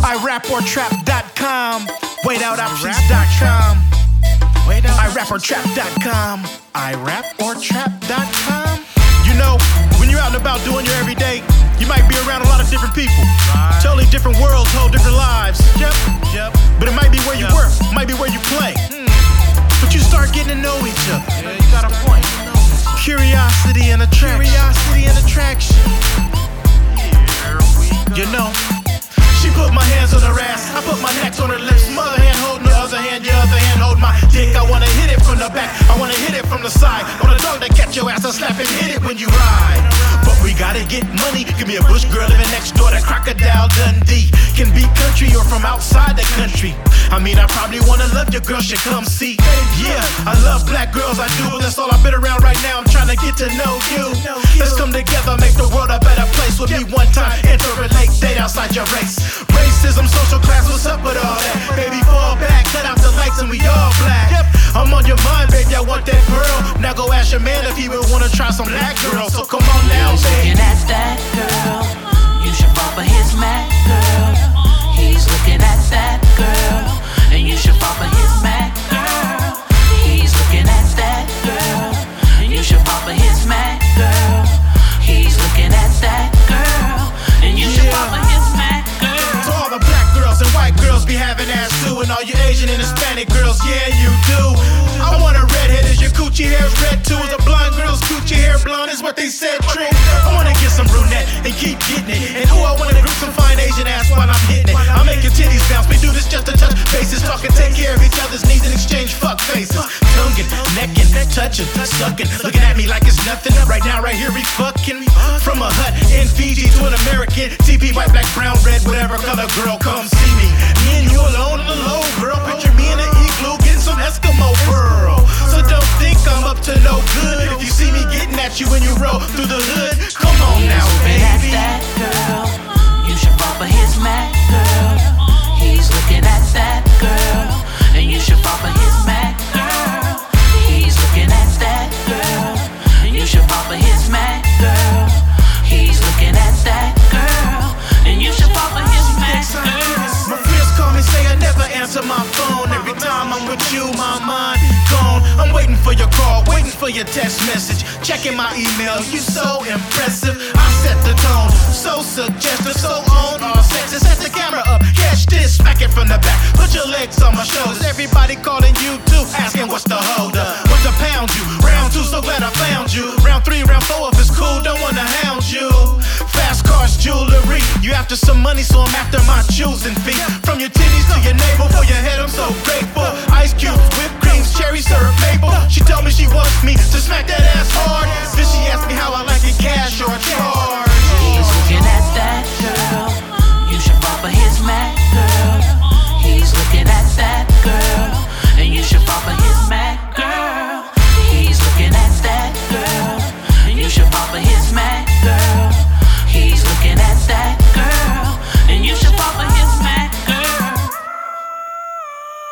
iRapOrTrap.com, WaitOutOptions.com, iRapOrTrap.com, iRapOrTrap.com. You know, when you're out and about doing your everyday, you might be around a lot of different people. Right. Totally different worlds, whole different lives. Yep. But it might be where you work, might be where you play. But you start getting to know each other. Yeah, you got a point. Curiosity and attraction. Here we go. You know, she put my hands on her ass, I put my neck on her lips. Mother hand holding the other hand, your other hand hold my dick. I wanna hit it from the back, I wanna hit it from the side. I want a dog to catch your ass, I slap and hit it when you ride. But we gotta get money. Give me a bush girl living next door to Crocodile Dundee. Can be country or from outside the country. I mean, I probably wanna love your girl, should come see. Yeah, I love black girls, I do. That's all I've been around right now, I'm trying to get to know you. Let's come together, make the world a better place. With me one time, interrelate, date outside your race. Racism, social class, what's up with all that? Baby, fall back, cut out the lights and we all black. I'm on your mind, baby, I want that pearl. Now go ask your man if he would wanna try some black girl. So come on now, baby. Looking at that girl, you should fall for his Mac girl. He's looking at that girl, and you should fall for his Mac girl. He's looking at that girl, and you should fall for his Mac girl. He's looking at that girl, and you should fall for his Mac girl. To all the black girls and white girls be having ass too, and all you Asian and Hispanic girls, yeah you do. I want a redhead, is your coochie hair red too? Is a blonde girl's coochie hair blonde? Is what they said true? I wanna get some brunette and keep getting it. And ooh, I wanna grip some fine Asian ass while I'm hitting it. I make your titties bounce, we do this just to touch bases. Talk and take care of each other's needs and exchange fuck faces. Tonguing, necking, touching, sucking, looking at me like it's nothing. Right now, right here, we fucking. From a hut in Fiji to an American TP, white, black, brown, red, whatever color girl, come see me. Me and you alone on the low, girl. Picture me in an igloo getting some Eskimo pearl. So don't think I'm up to no good if you see me getting at you when you roll through the hood. Come on now, baby. That girl, you should fall for his Mac girl. He's looking at that girl, and you should fall for his Mac girl. He's looking at that girl, and you should fall for his Mac girl. He's looking at that girl, and you should fall for his Mac girl. My friends call me, say I never answer my phone. Every time I'm with you, my mind gone. I'm waiting for your call, waiting for your text message. Checking my email, you so impressive. I set the tone, so suggestive, so on all sexes. Set the camera up, catch this, smack it from the back. Put your legs on my shoulders. Everybody calling you too, asking what's the hold up. What to pound you? Round 2, so glad I found you. Round 3, round 4, if it's cool, don't wanna hound you. Fast cars, jewelry. You after some money, so I'm after my choosing fee. From your titties to your navel, for your head, I'm so grateful. Ice cube, whipped creams, cherry syrup, maple. She told me she wants me to smack that